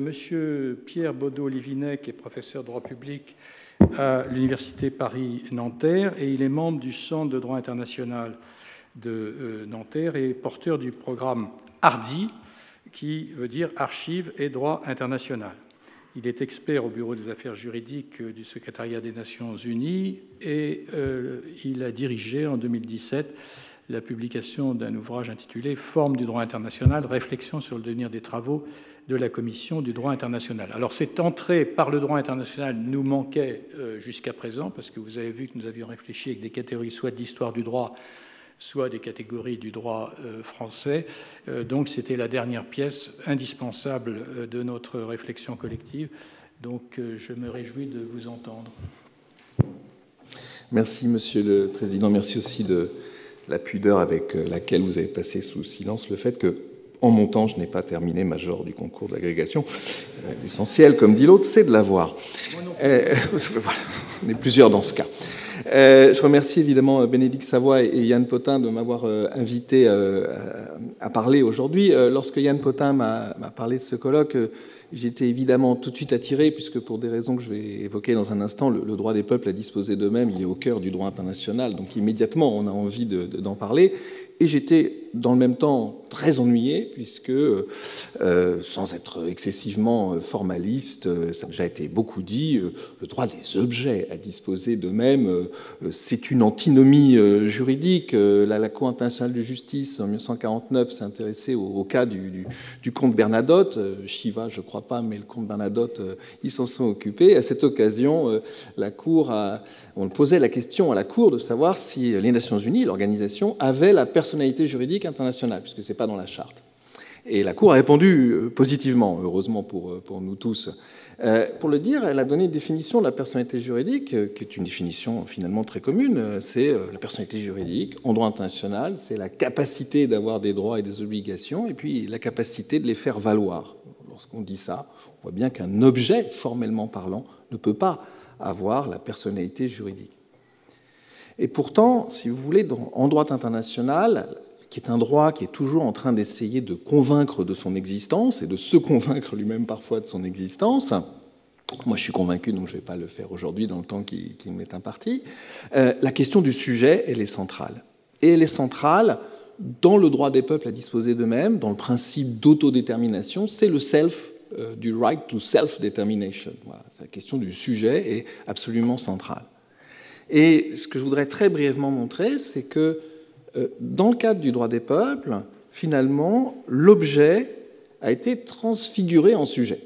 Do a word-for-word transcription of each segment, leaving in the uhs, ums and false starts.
M. Pierre Baudot-Livinec est professeur de droit public à l'Université Paris-Nanterre et il est membre du Centre de droit international de euh, Nanterre et porteur du programme ARDI, qui veut dire Archives et droit international. Il est expert au Bureau des affaires juridiques du Secrétariat des Nations Unies et euh, il a dirigé en deux mille dix-sept la publication d'un ouvrage intitulé « Forme du droit international, réflexion sur le devenir des travaux de la Commission du droit international ». Alors cette entrée par le droit international nous manquait euh, jusqu'à présent, parce que vous avez vu que nous avions réfléchi avec des catégories soit de l'histoire du droit, soit des catégories du droit euh, français. Euh, donc c'était la dernière pièce indispensable euh, de notre réflexion collective. Donc euh, je me réjouis de vous entendre. Merci, Monsieur le Président. Merci aussi de la pudeur avec laquelle vous avez passé sous silence le fait que, en montant, je n'ai pas terminé major du concours d'agrégation. L'essentiel, comme dit l'autre, c'est de l'avoir. Euh, on est plusieurs dans ce cas. Euh, je remercie évidemment Bénédicte Savoie et Yann Potin de m'avoir euh, invité euh, à parler aujourd'hui. Euh, lorsque Yann Potin m'a, m'a parlé de ce colloque, euh, j'étais évidemment tout de suite attiré, puisque pour des raisons que je vais évoquer dans un instant, le, le droit des peuples à disposer d'eux-mêmes, il est au cœur du droit international, donc immédiatement on a envie de, de, d'en parler. Et j'étais dans le même temps très ennuyé, puisque, euh, sans être excessivement formaliste, euh, ça a déjà été beaucoup dit, euh, le droit des objets à disposer d'eux-mêmes, euh, c'est une antinomie euh, juridique. Euh, la, la Cour internationale de justice, en mille neuf cent quarante-neuf, s'est intéressée au, au cas du, du, du comte Bernadotte. Euh, Shiva, je ne crois pas, mais le comte Bernadotte, euh, ils s'en sont occupés. À cette occasion, euh, la Cour a, on posait la question à la Cour de savoir si les Nations Unies, l'organisation, avaient la personnalité juridique internationale, puisque ce n'est pas dans la charte. Et la Cour a répondu positivement, heureusement pour, pour nous tous. Euh, pour le dire, elle a donné une définition de la personnalité juridique, qui est une définition finalement très commune. C'est la personnalité juridique, en droit international, c'est la capacité d'avoir des droits et des obligations, et puis la capacité de les faire valoir. Lorsqu'on dit ça, on voit bien qu'un objet, formellement parlant, ne peut pas avoir la personnalité juridique. Et pourtant, si vous voulez, en droit international, qui est un droit qui est toujours en train d'essayer de convaincre de son existence et de se convaincre lui-même parfois de son existence. Moi, je suis convaincu, donc je ne vais pas le faire aujourd'hui dans le temps qui, qui m'est imparti. Euh, la question du sujet, elle est centrale. Et elle est centrale dans le droit des peuples à disposer d'eux-mêmes, dans le principe d'autodétermination, c'est le self, euh, du right to self-determination. Voilà, la question du sujet est absolument centrale. Et ce que je voudrais très brièvement montrer, c'est que dans le cadre du droit des peuples, finalement, l'objet a été transfiguré en sujet.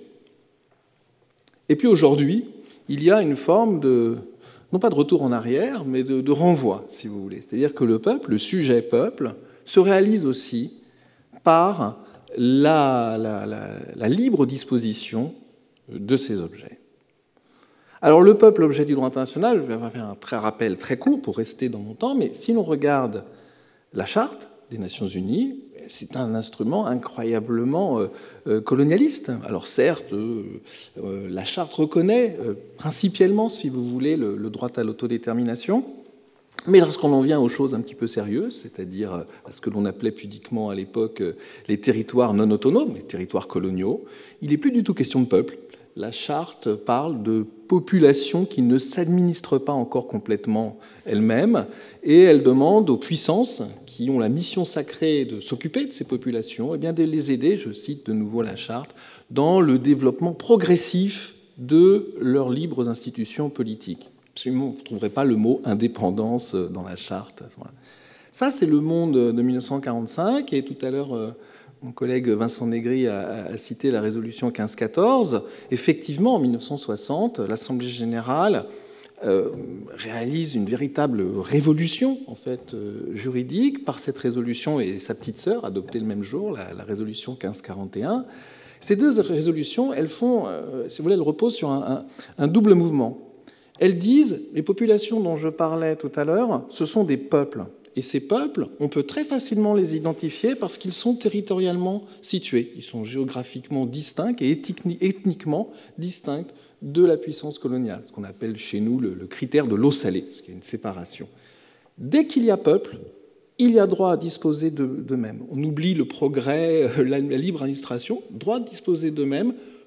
Et puis aujourd'hui, il y a une forme de, non pas de retour en arrière, mais de, de renvoi, si vous voulez. C'est-à-dire que le peuple, le sujet peuple, se réalise aussi par la, la, la, la libre disposition de ces objets. Alors le peuple, objet du droit international, je vais faire un très rappel très court pour rester dans mon temps, mais si l'on regarde la Charte des Nations Unies, c'est un instrument incroyablement euh, colonialiste. Alors certes, euh, euh, la Charte reconnaît euh, principiellement, si vous voulez, le, le droit à l'autodétermination, mais lorsqu'on en vient aux choses un petit peu sérieuses, c'est-à-dire à ce que l'on appelait pudiquement à l'époque les territoires non autonomes, les territoires coloniaux, il n'est plus du tout question de peuple. La Charte parle de populations qui ne s'administrent pas encore complètement elles-mêmes, et elle demande aux puissances qui ont la mission sacrée de s'occuper de ces populations, eh bien de les aider, je cite de nouveau la Charte, dans le développement progressif de leurs libres institutions politiques. Absolument, vous ne trouverez pas le mot « indépendance » dans la Charte. Ça, c'est le monde de mille neuf cent quarante-cinq, et tout à l'heure, mon collègue Vincent Negri a cité la résolution quinze quatorze. Effectivement, en mille neuf cent soixante, l'Assemblée générale euh, réalise une véritable révolution en fait, euh, juridique par cette résolution et sa petite sœur, adoptée le même jour, la, la résolution quinze quarante et un. Ces deux résolutions, elles font, euh, si vous voulez, elles reposent sur un, un, un double mouvement. Elles disent, les populations dont je parlais tout à l'heure, ce sont des peuples. Et ces peuples, on peut très facilement les identifier parce qu'ils sont territorialement situés. Ils sont géographiquement distincts et ethniquement distincts de la puissance coloniale, ce qu'on appelle chez nous le, le critère de l'eau salée, parce qu'il y a une séparation. Dès qu'il y a peuple, il y a droit à disposer d'eux-mêmes. On oublie le progrès, la, la libre administration, droit de disposer d'eux-mêmes,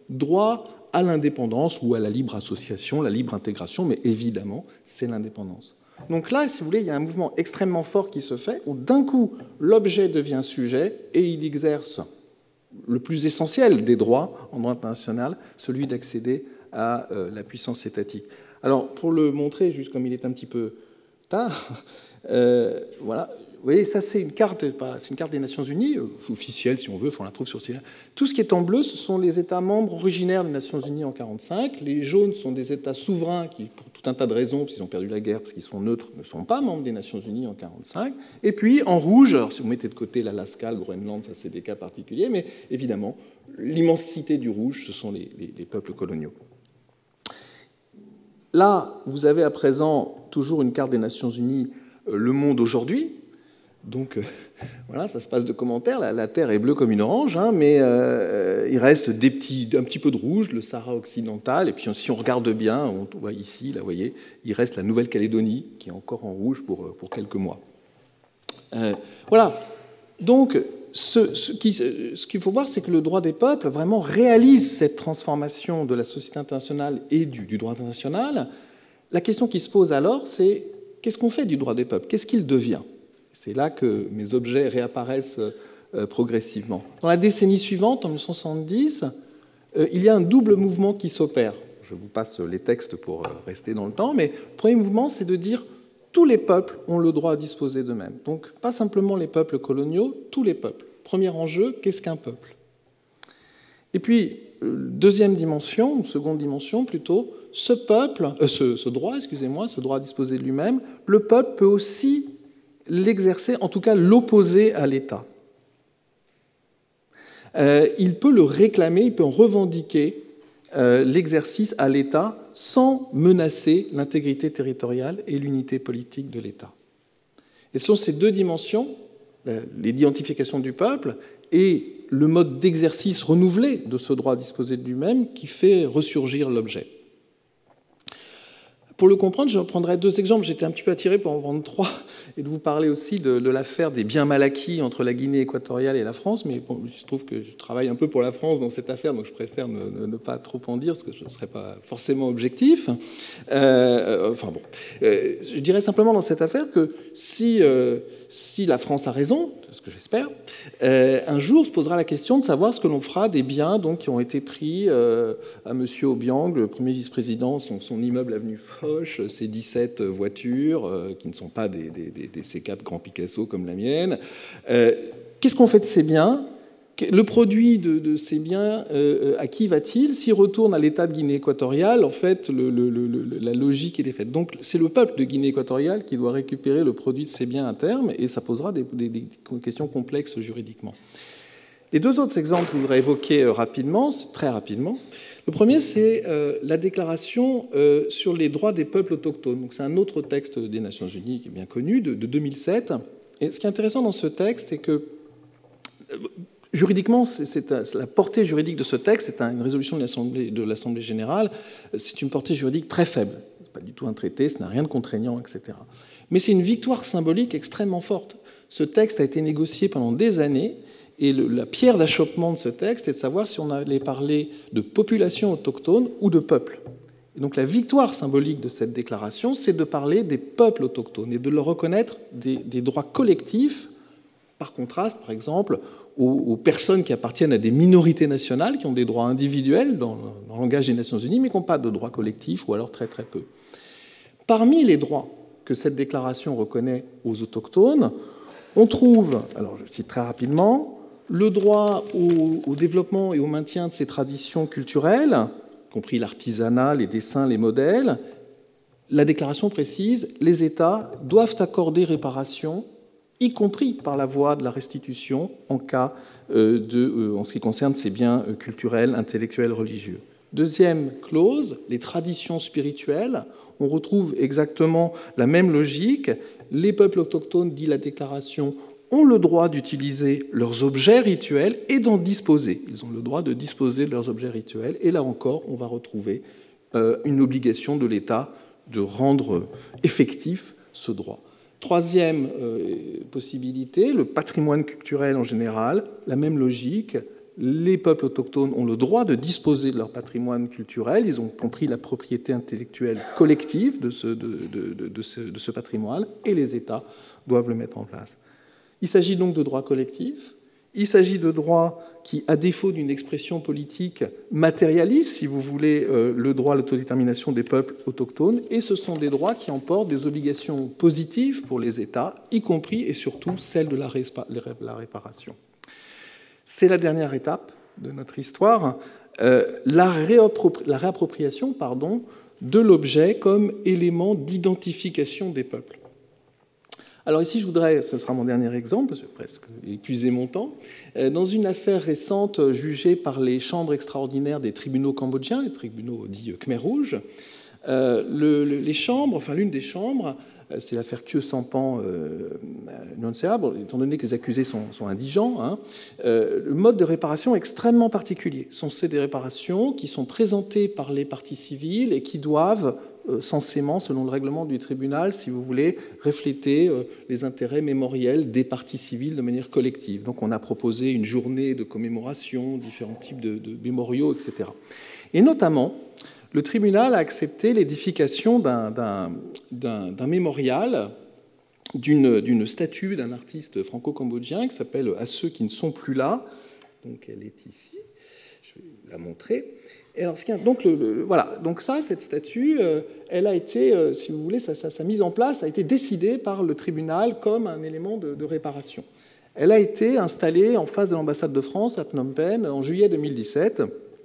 droit à l'indépendance ou à la libre association, la libre intégration, mais évidemment, c'est l'indépendance. Donc là, si vous voulez, il y a un mouvement extrêmement fort qui se fait, où d'un coup, l'objet devient sujet et il exerce le plus essentiel des droits en droit international, celui d'accéder à euh, la puissance étatique. Alors, pour le montrer, juste comme il est un petit peu tard, euh, voilà, vous voyez, ça c'est une carte, c'est une carte des Nations Unies, officielle si on veut, on la trouve sur ce site. Tout ce qui est en bleu, ce sont les États membres originaires des Nations Unies en mille neuf cent quarante-cinq. Les jaunes sont des États souverains qui, pour tout un tas de raisons, parce qu'ils ont perdu la guerre, parce qu'ils sont neutres, ne sont pas membres des Nations Unies en mille neuf cent quarante-cinq. Et puis en rouge, alors si vous mettez de côté l'Alaska, le Groenland, ça c'est des cas particuliers, mais évidemment, l'immensité du rouge, ce sont les, les, les peuples coloniaux. Là, vous avez à présent toujours une carte des Nations Unies, euh, le monde aujourd'hui. Donc, euh, voilà, ça se passe de commentaires. La, la Terre est bleue comme une orange, hein, mais euh, il reste des petits, un petit peu de rouge, le Sahara occidental. Et puis, si on regarde bien, on voit ici, là, vous voyez, il reste la Nouvelle-Calédonie, qui est encore en rouge pour, pour quelques mois. Euh, voilà. Donc, ce, ce, qui, ce qu'il faut voir, c'est que le droit des peuples vraiment réalise cette transformation de la société internationale et du, du droit international. La question qui se pose alors, c'est qu'est-ce qu'on fait du droit des peuples? Qu'est-ce qu'il devient? C'est là que mes objets réapparaissent euh, progressivement. Dans la décennie suivante, en mille neuf cent soixante-dix, euh, il y a un double mouvement qui s'opère. Je vous passe les textes pour euh, rester dans le temps, mais le premier mouvement, c'est de dire tous les peuples ont le droit à disposer d'eux-mêmes. Donc, pas simplement les peuples coloniaux, tous les peuples. Premier enjeu, qu'est-ce qu'un peuple? Et puis, euh, deuxième dimension, ou seconde dimension plutôt, ce peuple, euh, ce, ce droit, excusez-moi, ce droit à disposer de lui-même, le peuple peut aussi l'exercer, en tout cas l'opposer à l'État. Euh, il peut le réclamer, il peut en revendiquer euh, l'exercice à l'État sans menacer l'intégrité territoriale et l'unité politique de l'État. Et ce sont ces deux dimensions, euh, l'identification du peuple et le mode d'exercice renouvelé de ce droit à disposer de lui-même, qui fait ressurgir l'objet. Pour le comprendre, je reprendrai deux exemples. J'étais un petit peu attiré pour en prendre trois et de vous parler aussi de, de l'affaire des biens mal acquis entre la Guinée équatoriale et la France. Mais bon, il se trouve que je travaille un peu pour la France dans cette affaire, donc je préfère ne, ne, ne pas trop en dire, parce que je ne serais pas forcément objectif. Euh, enfin bon, euh, je dirais simplement dans cette affaire que si, euh, si la France a raison, ce que j'espère, euh, un jour se posera la question de savoir ce que l'on fera des biens donc, qui ont été pris euh, à M. Obiang, le premier vice-président, son, son immeuble avenue Foch, ses dix-sept voitures, euh, qui ne sont pas des, des, des, des C quatre Grand Picasso comme la mienne. Euh, qu'est-ce qu'on fait de ces biens? Le produit de, de ces biens, euh, à qui va-t-il? S'il retourne à l'État de Guinée équatoriale, en fait, le, le, le, la logique est faite. Donc, c'est le peuple de Guinée équatoriale qui doit récupérer le produit de ces biens à terme, et ça posera des, des, des questions complexes juridiquement. Les deux autres exemples que je voudrais évoquer rapidement, très rapidement. Le premier, c'est euh, la déclaration euh, sur les droits des peuples autochtones. Donc, c'est un autre texte des Nations Unies qui est bien connu, de, de deux mille sept. Et ce qui est intéressant dans ce texte, c'est que euh, juridiquement, c'est, c'est, la portée juridique de ce texte, c'est une résolution de l'Assemblée, de l'Assemblée générale, c'est une portée juridique très faible. Ce n'est pas du tout un traité, ce n'a rien de contraignant, et cetera. Mais c'est une victoire symbolique extrêmement forte. Ce texte a été négocié pendant des années, et le, la pierre d'achoppement de ce texte est de savoir si on allait parler de population autochtone ou de peuple. Et donc la victoire symbolique de cette déclaration, c'est de parler des peuples autochtones et de leur reconnaître des, des droits collectifs, par contraste, par exemple, aux, aux personnes qui appartiennent à des minorités nationales, qui ont des droits individuels dans le, dans le langage des Nations Unies, mais qui n'ont pas de droits collectifs, ou alors très très peu. Parmi les droits que cette déclaration reconnaît aux autochtones, on trouve, alors je cite très rapidement, le droit au, au développement et au maintien de ces traditions culturelles, y compris l'artisanat, les dessins, les modèles. La déclaration précise, les États doivent accorder réparation, y compris par la voie de la restitution, en cas euh, de, euh, en ce qui concerne ces biens euh, culturels, intellectuels, religieux. Deuxième clause, les traditions spirituelles. On retrouve exactement la même logique. Les peuples autochtones, dit la déclaration, ont le droit d'utiliser leurs objets rituels et d'en disposer. Ils ont le droit de disposer de leurs objets rituels. Et là encore, on va retrouver euh, une obligation de l'État de rendre effectif ce droit. Troisième euh, possibilité, le patrimoine culturel en général, la même logique. les peuples autochtones ont le droit de disposer de leur patrimoine culturel, ils ont compris la propriété intellectuelle collective de ce, de, de, de, de ce, de ce patrimoine, et les États doivent le mettre en place. Il s'agit donc de droits collectifs, il s'agit de droits qui, à défaut d'une expression politique, matérialisent, si vous voulez, euh, le droit à l'autodétermination des peuples autochtones, et ce sont des droits qui emportent des obligations positives pour les États, y compris et surtout celle de la, répa- la réparation. C'est la dernière étape de notre histoire, euh, la, réappropri- la réappropriation pardon, de l'objet comme élément d'identification des peuples. Alors ici, je voudrais, ce sera mon dernier exemple, j'ai presque épuisé mon temps, euh, dans une affaire récente jugée par les chambres extraordinaires des tribunaux cambodgiens, les tribunaux dits Khmer Rouge, euh, le, le, les chambres, enfin l'une des chambres, c'est l'affaire Khieu Sampan euh, Nonsea, bon, étant donné que les accusés sont, sont indigents, hein, euh, le mode de réparation est extrêmement particulier. Ce sont des réparations qui sont présentées par les parties civiles et qui doivent, euh, censément, selon le règlement du tribunal, si vous voulez, refléter euh, les intérêts mémoriels des parties civiles de manière collective. Donc on a proposé une journée de commémoration, différents types de, de mémoriaux, et cetera. Et notamment, le tribunal a accepté l'édification d'un, d'un, d'un, d'un mémorial, d'une, d'une statue d'un artiste franco-cambodgien qui s'appelle « À ceux qui ne sont plus là ». Donc elle est ici, je vais la montrer. Et alors, ce qui est, donc, le, le, voilà, donc ça, cette statue, euh, elle a été, euh, si vous voulez, sa, sa, sa mise en place a été décidée par le tribunal comme un élément de, de réparation. Elle a été installée en face de l'ambassade de France à Phnom Penh en juillet deux mille dix-sept.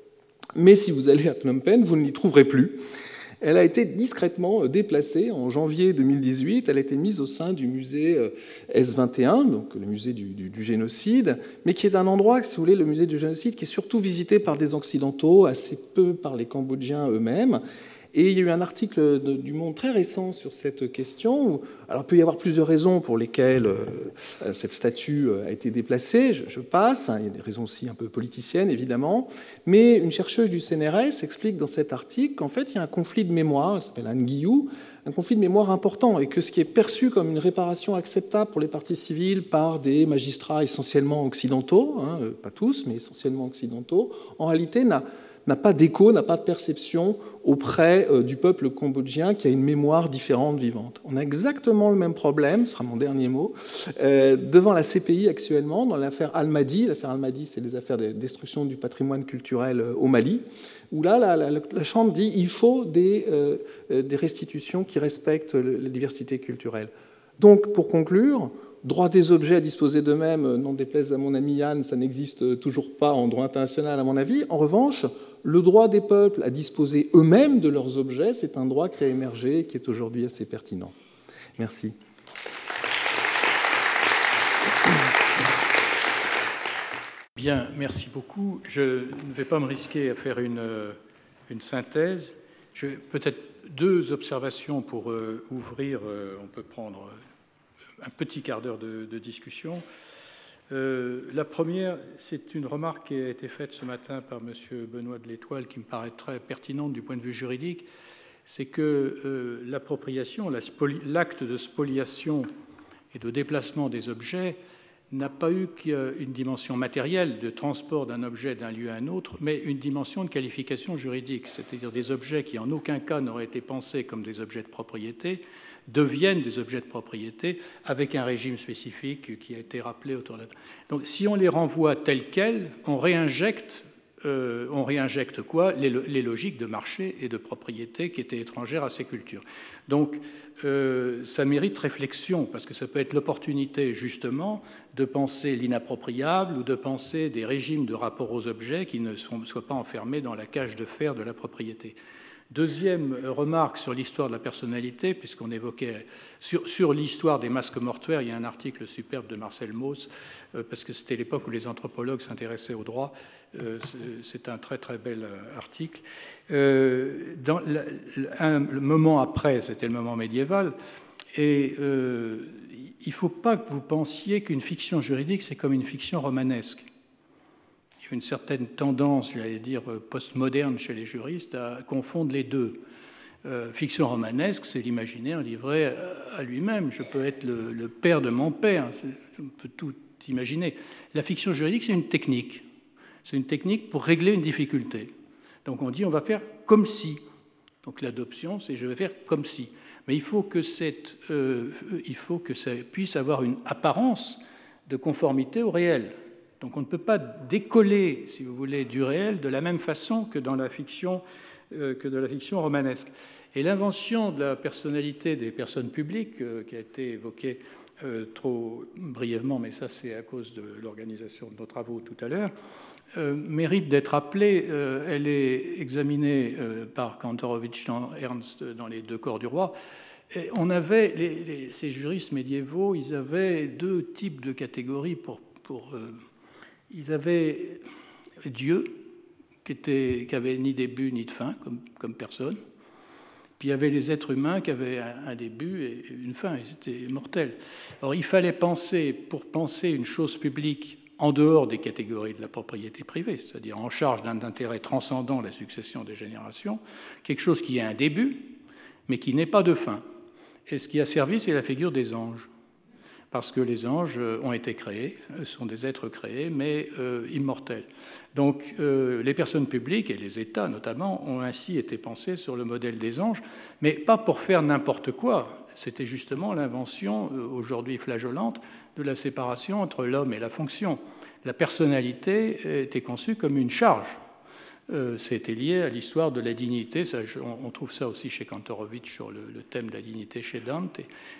Mais si vous allez à Phnom Penh, vous ne l'y trouverez plus. Elle a été discrètement déplacée en janvier deux mille dix-huit. Elle a été mise au sein du musée S vingt et un, donc le musée du, du, du génocide, mais qui est un endroit, si vous voulez, le musée du génocide, qui est surtout visité par des Occidentaux, assez peu par les Cambodgiens eux-mêmes. Et il y a eu un article du Monde très récent sur cette question. Où, alors, il peut y avoir plusieurs raisons pour lesquelles euh, cette statue a été déplacée. Je, je passe. Hein, il y a des raisons aussi un peu politiciennes, évidemment. Mais une chercheuse du C N R S explique dans cet article qu'en fait, il y a un conflit de mémoire, qui s'appelle Anne Guillou, un conflit de mémoire important, et que ce qui est perçu comme une réparation acceptable pour les parties civiles par des magistrats essentiellement occidentaux, hein, pas tous, mais essentiellement occidentaux, en réalité n'a n'a pas d'écho, n'a pas de perception auprès euh, du peuple cambodgien qui a une mémoire différente, vivante. On a exactement le même problème, ce sera mon dernier mot, euh, devant la C P I actuellement, dans l'affaire Almadi. L'affaire Almadi, c'est les affaires de destruction du patrimoine culturel euh, au Mali, où là, la, la, la Chambre dit qu'il faut des, euh, des restitutions qui respectent la diversité culturelle. Donc, pour conclure, droit des objets à disposer d'eux-mêmes, n'en déplaise à mon ami Yann, ça n'existe toujours pas en droit international, à mon avis. En revanche, le droit des peuples à disposer eux-mêmes de leurs objets, c'est un droit qui a émergé et qui est aujourd'hui assez pertinent. Merci. Bien, merci beaucoup. Je ne vais pas me risquer à faire une, une synthèse. Je, peut-être deux observations pour euh, ouvrir, euh, on peut prendre un petit quart d'heure de, de discussion. Euh, la première, c'est une remarque qui a été faite ce matin par M. Benoît de l'Étoile, qui me paraît très pertinente du point de vue juridique, c'est que euh, l'appropriation, la spoli- l'acte de spoliation et de déplacement des objets n'a pas eu qu'une dimension matérielle de transport d'un objet d'un lieu à un autre, mais une dimension de qualification juridique, c'est-à-dire des objets qui en aucun cas n'auraient été pensés comme des objets de propriété, deviennent des objets de propriété avec un régime spécifique qui a été rappelé autour de la... Donc si on les renvoie tels quels, on réinjecte, euh, on réinjecte quoi les, les logiques de marché et de propriété qui étaient étrangères à ces cultures. Donc euh, ça mérite réflexion, parce que ça peut être l'opportunité justement de penser l'inappropriable ou de penser des régimes de rapport aux objets qui ne sont, soient pas enfermés dans la cage de fer de la propriété. Deuxième remarque sur l'histoire de la personnalité, puisqu'on évoquait sur, sur l'histoire des masques mortuaires, il y a un article superbe de Marcel Mauss, euh, parce que c'était l'époque où les anthropologues s'intéressaient au droit. Euh, c'est un très très bel article. Euh, dans la, un, le moment après, c'était le moment médiéval, et euh, il ne faut pas que vous pensiez qu'une fiction juridique, c'est comme une fiction romanesque. Une certaine tendance, j'allais dire, postmoderne chez les juristes à confondre les deux. Euh, fiction romanesque, c'est l'imaginaire livré à lui-même. Je peux être le, le père de mon père, on peut tout imaginer. La fiction juridique, c'est une technique. C'est une technique pour régler une difficulté. Donc on dit on va faire comme si. Donc l'adoption, c'est je vais faire comme si. Mais il faut que, cette, euh, il faut que ça puisse avoir une apparence de conformité au réel. Donc on ne peut pas décoller, si vous voulez, du réel de la même façon que dans la fiction, euh, que de la fiction romanesque. Et l'invention de la personnalité des personnes publiques, euh, qui a été évoquée euh, trop brièvement, mais ça c'est à cause de l'organisation de nos travaux tout à l'heure, euh, mérite d'être appelée. Euh, elle est examinée euh, par Kantorowicz dans Ernst dans Les Deux corps du roi. Et on avait, les, les, ces juristes médiévaux, ils avaient deux types de catégories. Pour, pour, euh, ils avaient Dieu, qui, était, qui avait ni début ni de fin, comme, comme personne. Puis il y avait les êtres humains qui avaient un début et une fin, ils étaient mortels. Alors il fallait penser, pour penser une chose publique en dehors des catégories de la propriété privée, c'est-à-dire en charge d'un intérêt transcendant la succession des générations, quelque chose qui a un début, mais qui n'est pas de fin. Et ce qui a servi, c'est la figure des anges. Parce que les anges ont été créés, sont des êtres créés, mais euh, immortels. Donc euh, les personnes publiques, et les États notamment, ont ainsi été pensés sur le modèle des anges, mais pas pour faire n'importe quoi. C'était justement l'invention, euh, aujourd'hui flageolante, de la séparation entre l'homme et la fonction. La personnalité était conçue comme une charge. Euh, c'était lié à l'histoire de la dignité. Ça, je, on, on trouve ça aussi chez Kantorowicz sur le, le thème de la dignité chez Dante,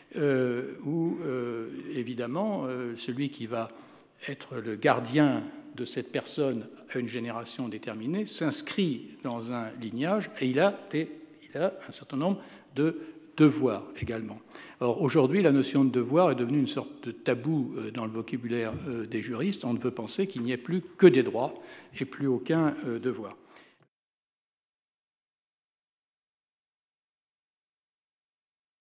euh, où euh, évidemment euh, celui qui va être le gardien de cette personne à une génération déterminée s'inscrit dans un lignage et il a, des, il a un certain nombre de devoirs également. Or, aujourd'hui, la notion de devoir est devenue une sorte de tabou dans le vocabulaire des juristes. On ne veut penser qu'il n'y ait plus que des droits et plus aucun devoir.